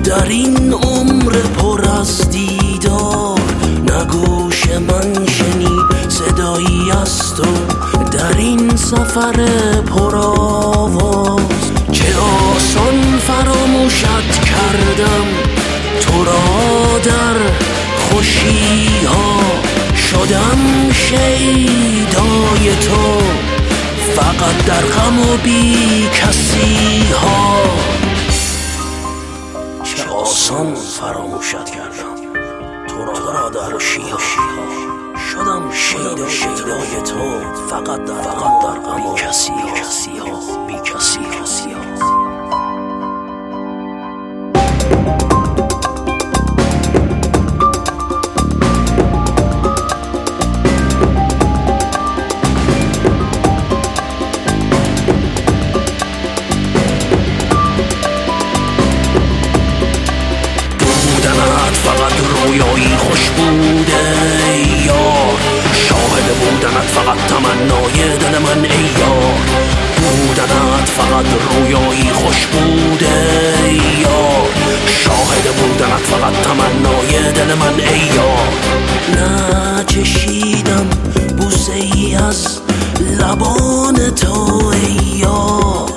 در این عمر پر از دیدار، نگوش من شنید صدایی از تو در این سفر پر آواز. چه آسان فراموشت کردم تو را در خوشی ها، شدم شیدای تو فقط در غم و بی کسی ها. چه آسان فراموشت کردم تو را در خوشی ها، شدم شیدای تو فقط در غم و بی کسی ها. فقط رویایی خوش بوده یار، شاهد بودنت فقط تمنای دل من ای یار. بودنت فقط رویایی خوش بوده یار، شاهد بودنت فقط تمنای دل من ای یار. نچشیدم بوسه ای از لبان تو ای یار،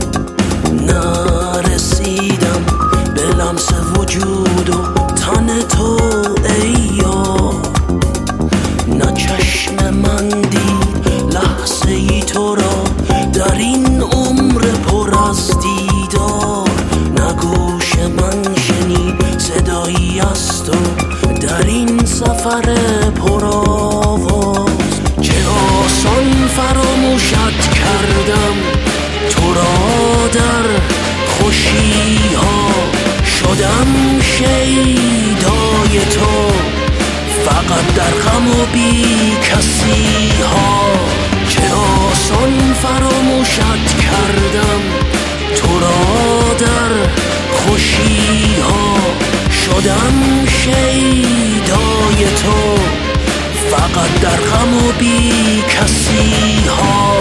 نرسیدم به لمس وجود و تن تو ای یار. نه چشم من دید لحظه ای تو را در این عمر پر از دیدار، نه گوش من شنید صدایی از تو در این سفر پر آواز. چه آسان فراموشت کردم تو را در خوشی ها، شدم شیدای تو فقط در غم و بی کسی ها. چه آسان فراموشت کردم تو را در خوشی ها، شدم شیدای تو فقط در غم و بی کسی ها.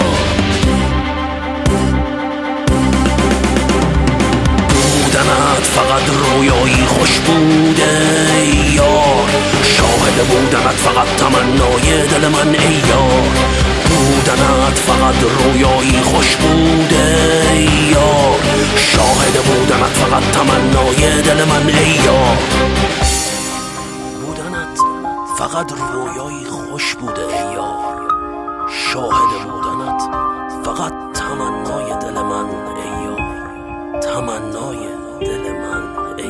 فقط رویایی خوش بوده یار، شاهد بودنت فقط تمنای دل من ای یار. بودنت فقط رویایی خوش بوده یار، شاهد بودنت فقط تمنای دل من ای یار. بودنت فقط رویایی خوش بوده ای یار، شاهد بودنت فقط تمنای دل من ای یار. تمنای دل من